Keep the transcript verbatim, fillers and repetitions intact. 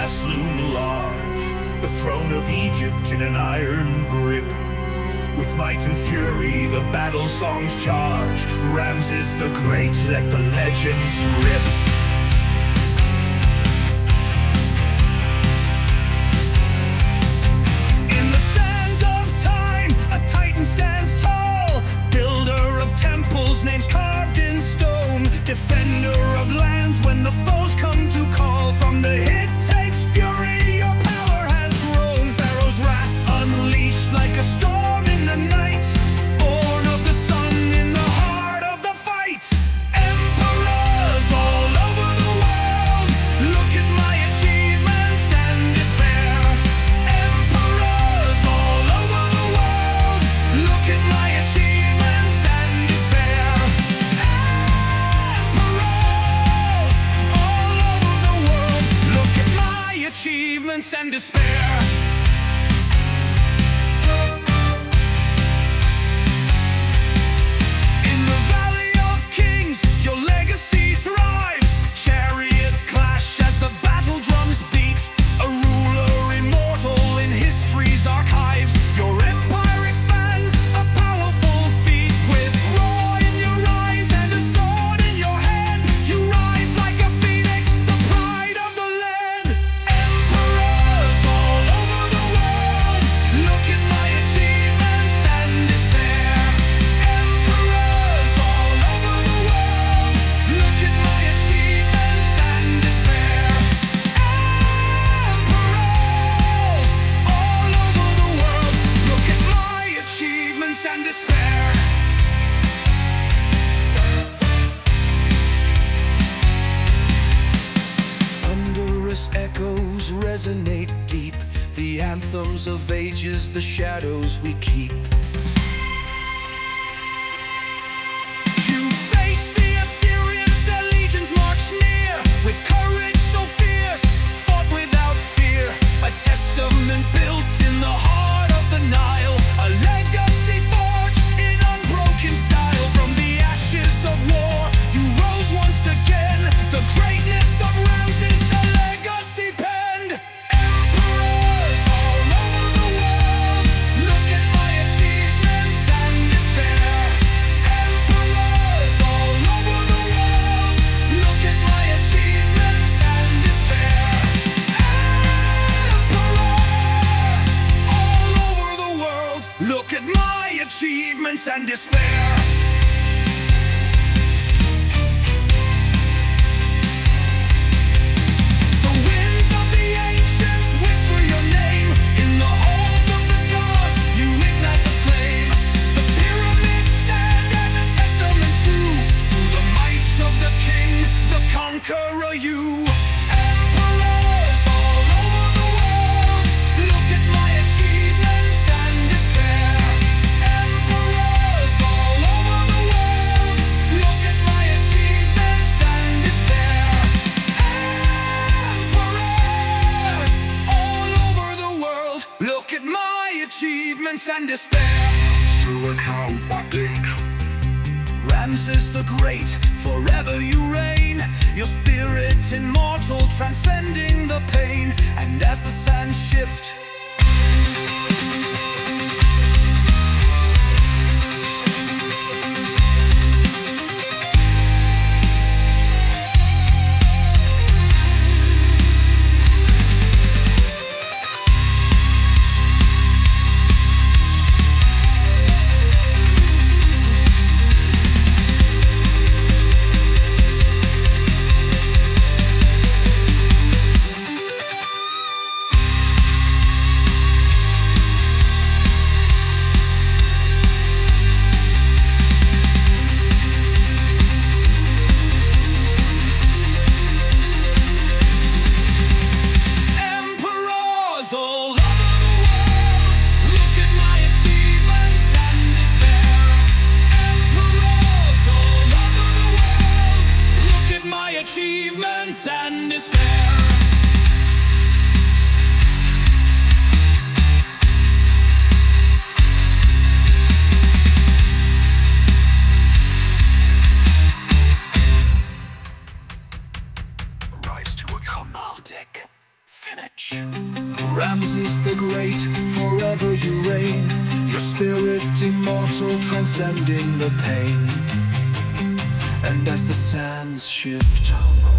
glass loom large, the throne of Egypt in an iron grip. With might and fury the battle songs charge, Ramses the Great, let the legends rip. In the sands of time, a titan stands tall, builder of temples, names carved in stone, defender of lands when the foes come to call. From the Hittites' fury your power has grown, Pharaoh's wrath unleashed like a storm in the night, born of the sun in the heart of the fight. Emperors all over the world, look at my achievements and despair. Emperors all over the world, look at my achievements and despair. Emperors all over the world, look at my achievements and despair. And despair. Thunderous echoes resonate deep, the anthems of ages, the shadows we keep. You face the Assyrians, their legions march near, with courage so fierce, fought without fear, a testament built in the heart of the Nile, a legacy forged in unbroken style. From the ashes of war, you rose once again, the greatness of Ramses, a legacy penned. Emperors all over the world, look at my achievements and despair. Emperors all over the world, look at my achievements and despair. Emperor all over the world, look at my achievements and despair. The winds of the ancients whisper your name, in the halls of the gods you ignite the flame. The pyramids stand as a testament true to the might of the king, the conqueror you. Emperors all over the world, look at my achievements and despair. Emperors all over the world, look at my achievements and despair. Emperors all over the world, look at my achievements and despair. Ramses the Great, forever you reign, your spirit immortal, transcending the pain. And as the sands shift, achievements and despair. Rise to a comedic orphanage. Ramses the Great, forever you reign, your spirit immortal, transcending the pain. And as the sands shift,